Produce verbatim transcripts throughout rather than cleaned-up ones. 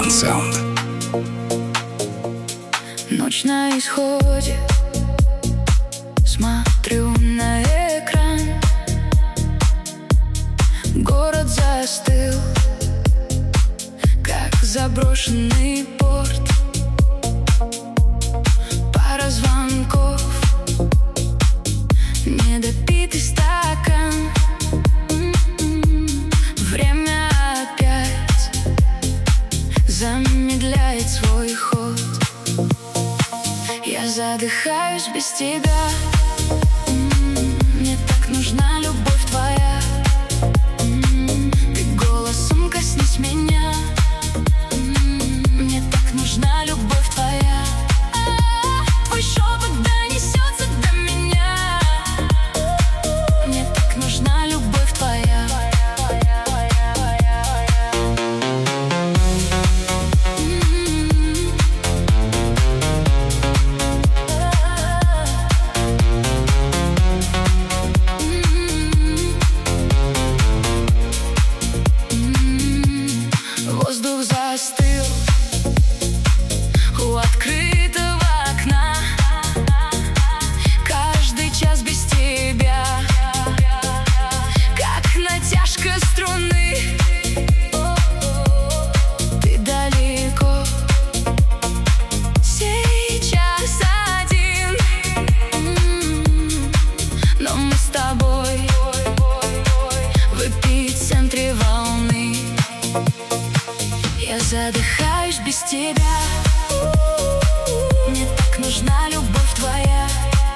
One Sound. Ночь на исходе, смотрю на экран. Город застыл, как заброшенный порт. Пара звонков, недопитый стакан. Время опять замедляет свой ход. Я задыхаюсь без тебя. Мне так нужна любовь твоя. Ты голосом коснись меня. Мне так нужна любовь твоя. Твой шепот донесется до меня. Мне так нужна любовь твоя. Воздух застыл у открытого окна. Каждый час без тебя, как натяжка струны. Ты далеко, сейчас один, но мы с тобой в эпицентре волны. Я задыхаюсь без тебя. Мне так нужна любовь твоя.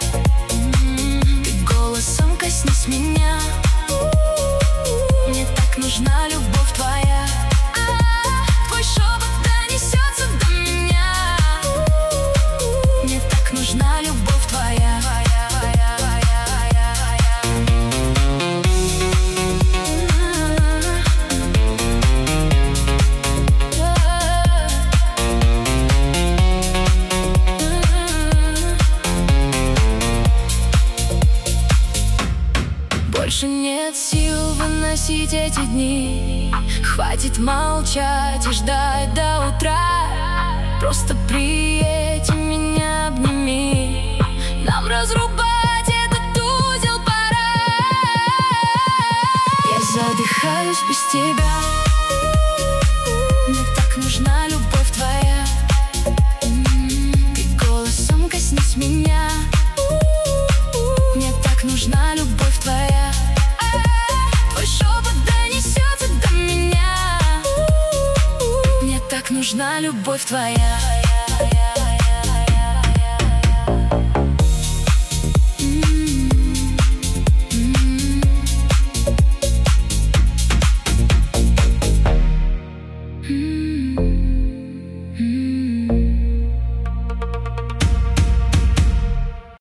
Ты голосом коснись меня. Мне так нужна любовь твоя. Твой шепот донесется до меня. Мне так нужна любовь твоя. Больше нет сил выносить эти дни. Хватит молчать и ждать до утра. Просто приедь и меня обними. Нам разрубать этот узел пора. Я задыхаюсь без тебя. Мне так нужна любовь твоя. Ты голосом коснись меня. Мне так нужна любовь твоя. Твой шепот донесется до меня. Мне так нужна любовь твоя.